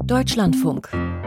Deutschlandfunk.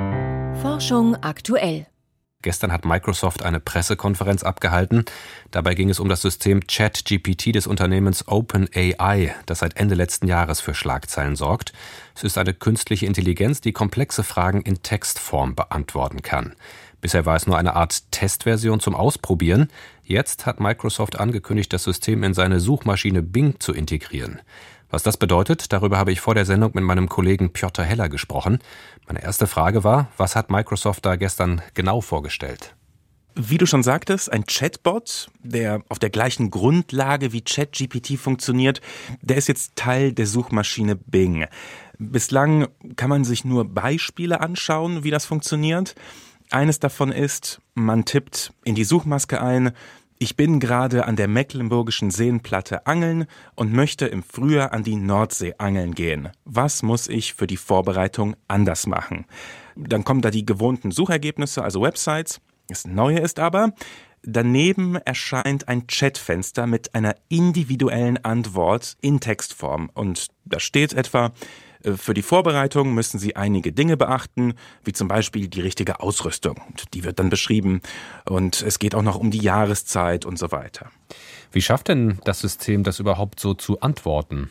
Forschung aktuell. Gestern hat Microsoft eine Pressekonferenz abgehalten. Dabei ging es um das System ChatGPT des Unternehmens OpenAI, das seit Ende letzten Jahres für Schlagzeilen sorgt. Es ist eine künstliche Intelligenz, die komplexe Fragen in Textform beantworten kann. Bisher war es nur eine Art Testversion zum Ausprobieren. Jetzt hat Microsoft angekündigt, das System in seine Suchmaschine Bing zu integrieren. Was das bedeutet, darüber habe ich vor der Sendung mit meinem Kollegen Piotr Heller gesprochen. Meine erste Frage war, was hat Microsoft da gestern genau vorgestellt? Wie du schon sagtest, ein Chatbot, der auf der gleichen Grundlage wie ChatGPT funktioniert, der ist jetzt Teil der Suchmaschine Bing. Bislang kann man sich nur Beispiele anschauen, wie das funktioniert. Eines davon ist, man tippt in die Suchmaske ein: Ich bin gerade an der Mecklenburgischen Seenplatte angeln und möchte im Frühjahr an die Nordsee angeln gehen. Was muss ich für die Vorbereitung anders machen? Dann kommen da die gewohnten Suchergebnisse, also Websites. Das Neue ist aber, daneben erscheint ein Chatfenster mit einer individuellen Antwort in Textform. Und da steht etwa: Für die Vorbereitung müssen Sie einige Dinge beachten, wie zum Beispiel die richtige Ausrüstung. Die wird dann beschrieben. Und es geht auch noch um die Jahreszeit und so weiter. Wie schafft denn das System das überhaupt so zu antworten?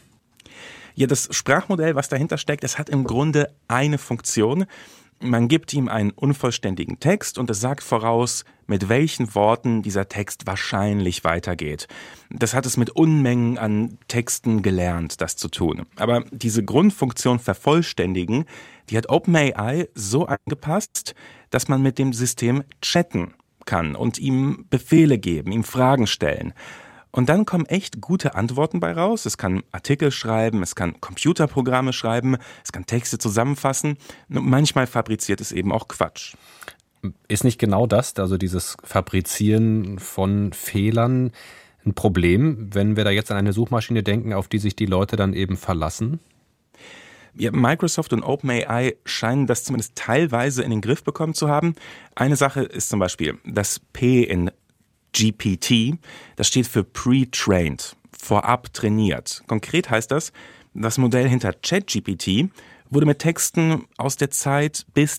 Ja, das Sprachmodell, was dahinter steckt, das hat im Grunde eine Funktion. Man gibt ihm einen unvollständigen Text und es sagt voraus, mit welchen Worten dieser Text wahrscheinlich weitergeht. Das hat es mit Unmengen an Texten gelernt, das zu tun. Aber diese Grundfunktion vervollständigen, die hat OpenAI so angepasst, dass man mit dem System chatten kann und ihm Befehle geben, ihm Fragen stellen. Und dann kommen echt gute Antworten bei raus. Es kann Artikel schreiben, es kann Computerprogramme schreiben, es kann Texte zusammenfassen. Und manchmal fabriziert es eben auch Quatsch. Ist nicht genau das, also dieses Fabrizieren von Fehlern, ein Problem, wenn wir da jetzt an eine Suchmaschine denken, auf die sich die Leute dann eben verlassen? Ja, Microsoft und OpenAI scheinen das zumindest teilweise in den Griff bekommen zu haben. Eine Sache ist zum Beispiel das P in GPT, das steht für Pre-Trained, vorab trainiert. Konkret heißt das, das Modell hinter ChatGPT wurde mit Texten aus der Zeit bis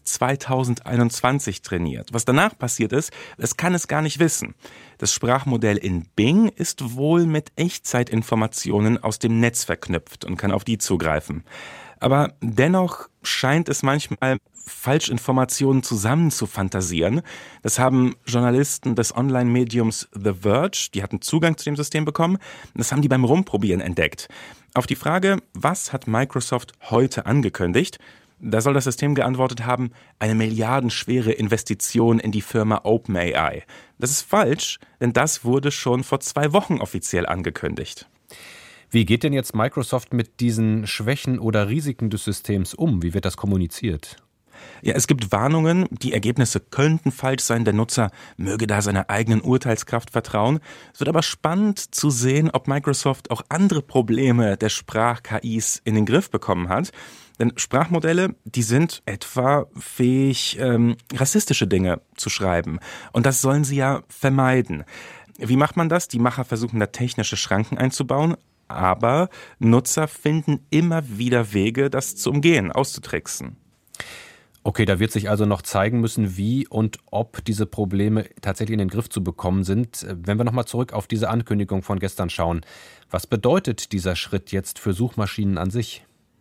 2021 trainiert. Was danach passiert ist, das kann es gar nicht wissen. Das Sprachmodell in Bing ist wohl mit Echtzeitinformationen aus dem Netz verknüpft und kann auf die zugreifen. Aber dennoch scheint es manchmal, Falschinformationen zusammen zu fantasieren. Das haben Journalisten des Online-Mediums The Verge, die hatten Zugang zu dem System bekommen, das haben die beim Rumprobieren entdeckt. Auf die Frage, was hat Microsoft heute angekündigt, da soll das System geantwortet haben, eine milliardenschwere Investition in die Firma OpenAI. Das ist falsch, denn das wurde schon vor 2 Wochen offiziell angekündigt. Wie geht denn jetzt Microsoft mit diesen Schwächen oder Risiken des Systems um? Wie wird das kommuniziert? Ja, es gibt Warnungen, die Ergebnisse könnten falsch sein, der Nutzer möge da seiner eigenen Urteilskraft vertrauen. Es wird aber spannend zu sehen, ob Microsoft auch andere Probleme der Sprach-KIs in den Griff bekommen hat. Denn Sprachmodelle, die sind etwa fähig, rassistische Dinge zu schreiben. Und das sollen sie ja vermeiden. Wie macht man das? Die Macher versuchen da technische Schranken einzubauen. Aber Nutzer finden immer wieder Wege, das zu umgehen, auszutricksen. Okay, da wird sich also noch zeigen müssen, wie und ob diese Probleme tatsächlich in den Griff zu bekommen sind. Wenn wir nochmal zurück auf diese Ankündigung von gestern schauen, was bedeutet dieser Schritt jetzt für Suchmaschinen an sich?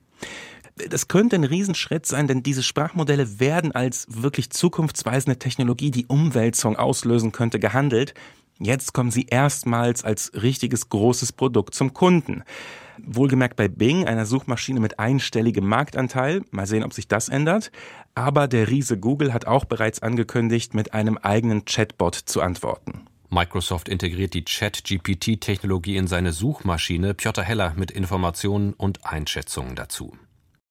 Das könnte ein Riesenschritt sein, denn diese Sprachmodelle werden als wirklich zukunftsweisende Technologie, die Umwälzung auslösen könnte, gehandelt. Jetzt kommen sie erstmals als richtiges großes Produkt zum Kunden. Wohlgemerkt bei Bing, einer Suchmaschine mit einstelligem Marktanteil. Mal sehen, ob sich das ändert. Aber der Riese Google hat auch bereits angekündigt, mit einem eigenen Chatbot zu antworten. Microsoft integriert die ChatGPT-Technologie in seine Suchmaschine. Piotr Heller mit Informationen und Einschätzungen dazu.